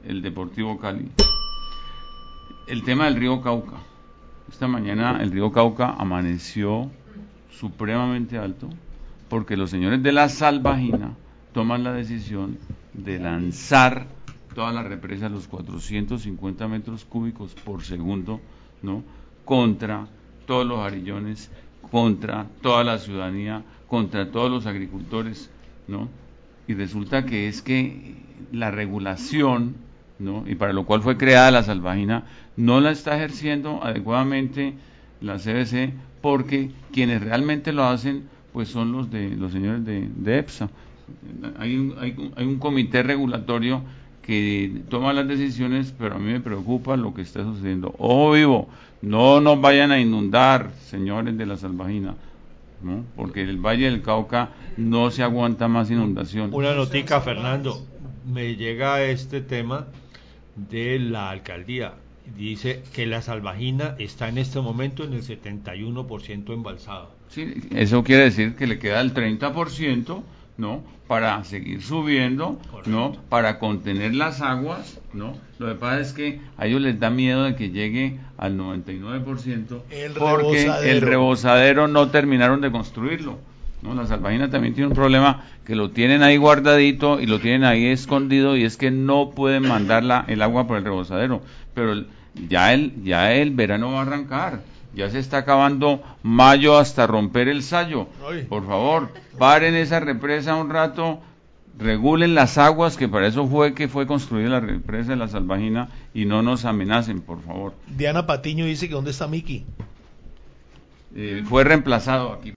el Deportivo Cali. El tema del río Cauca. Esta mañana el río Cauca amaneció supremamente alto porque los señores de la Salvajina toman la decisión de lanzar toda la represa a los 450 metros cúbicos por segundo, ¿no? Contra todos los arillones, contra toda la ciudadanía, contra todos los agricultores, ¿no? Y resulta que es que la regulación, ¿no? Y para lo cual fue creada la Salvajina, no la está ejerciendo adecuadamente la CBC, porque quienes realmente lo hacen pues son los señores de EPSA. Hay un comité regulatorio que toma las decisiones, pero a mí me preocupa lo que está sucediendo. Ojo vivo, no nos vayan a inundar, señores de la Salvajina, ¿no? Porque el Valle del Cauca no se aguanta más inundación. Una notica, Fernando, me llega este tema de la alcaldía. Dice que la Salvajina está en este momento en el 71% embalsada. Sí, eso quiere decir que le queda el 30%, ¿no? Para seguir subiendo, correcto, ¿no? Para contener las aguas, ¿no? Lo que pasa es que a ellos les da miedo de que llegue al 99%, porque el rebosadero no terminaron de construirlo, ¿no? La Salvajina también tiene un problema que lo tienen ahí guardadito y lo tienen ahí escondido, y es que no pueden mandar el agua por el rebosadero, pero ya el verano va a arrancar. Ya se está acabando mayo hasta romper el sayo. Por favor, paren esa represa un rato, regulen las aguas, que para eso fue que fue construida la represa de la Salvajina, y no nos amenacen, por favor. Diana Patiño dice que ¿dónde está Miki? Fue reemplazado aquí.